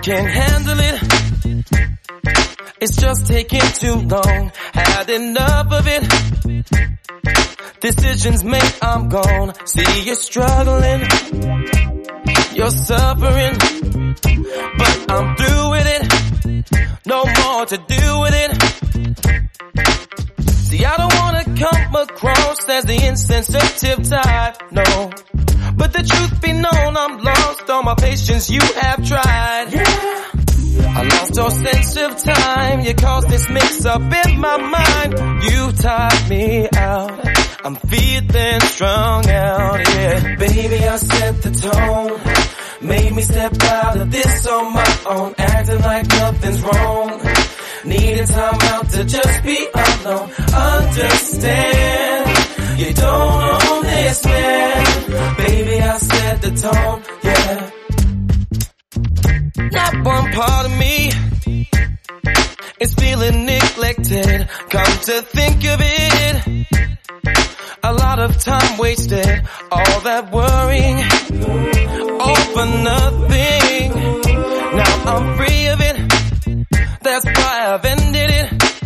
Can't handle it. It's just taking too long. Had enough of it. Decisions made, I'm gone. See you struggling. You're suffering. But I'm through with it. No more to do with it. See, I don't wanna come across as the insensitive type, no. But the truth be known, I'm lost on my patience, you have tried. Yeah. I lost your sense of time, you caused this mix-up in my mind. You tired me out, I'm feeling strung out, yeah. Baby, I set the tone, made me step out of this on my own, acting like nothing's wrong. Needed time out to just be alone. Understand, you don't own this man. Baby, I set the tone, yeah. Not one part of me is feeling neglected. Come to think of it, a lot of time wasted. All that worrying, all for nothing. Now I'm free of it, that's why I've ended it.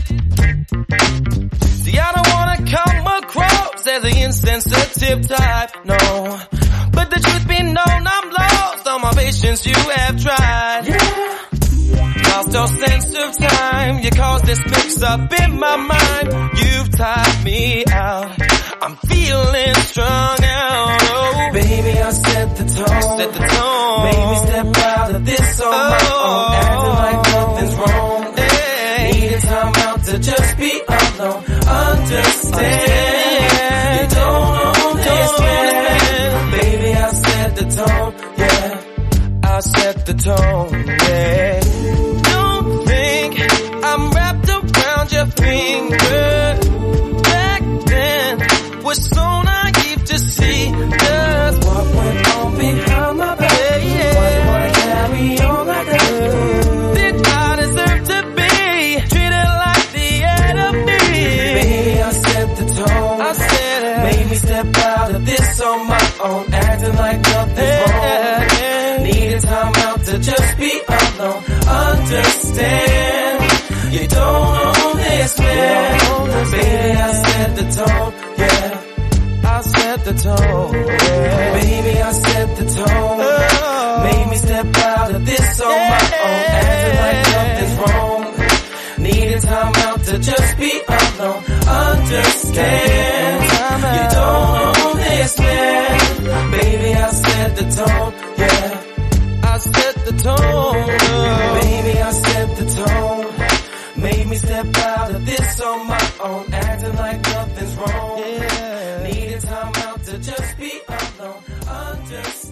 See, I don't wanna come across as the insensitive type, no. But the truth be known, I'm lost on my patience, you have tried. Yeah. Lost your sense of time, you caused this mix-up in my mind. You've tired me out, I'm feeling strung out. Oh. Baby, I set the tone, made me step out of this on my own, acting like nothing's wrong. Hey. Needed time out to just be alone. Understand, you don't own this man. Baby, I set the tone, yeah. I set the tone, yeah. Don't think I'm wrapped around your finger. Back then was so naive to see just what went on behind my back. Yeah. Why you wanna carry on like that? Did I deserve to be treated like the enemy? Baby, I set the tone. I said it. Made me step out of this on my own, acting like nothing's wrong. Needed time out to just be alone. Understand, you don't own this man. Baby, I set the tone, yeah. I set the tone, yeah. Baby, I set the tone. Made me step out of this on my own, acting like nothing's wrong. Needed time out to just be alone. Understand, you don't own this man. Baby, I set the tone, yeah. I set the tone. Baby, I set the tone. Made me step out of this on my own, acting like nothing's wrong. Yeah. Needed time out to just be alone. Understand.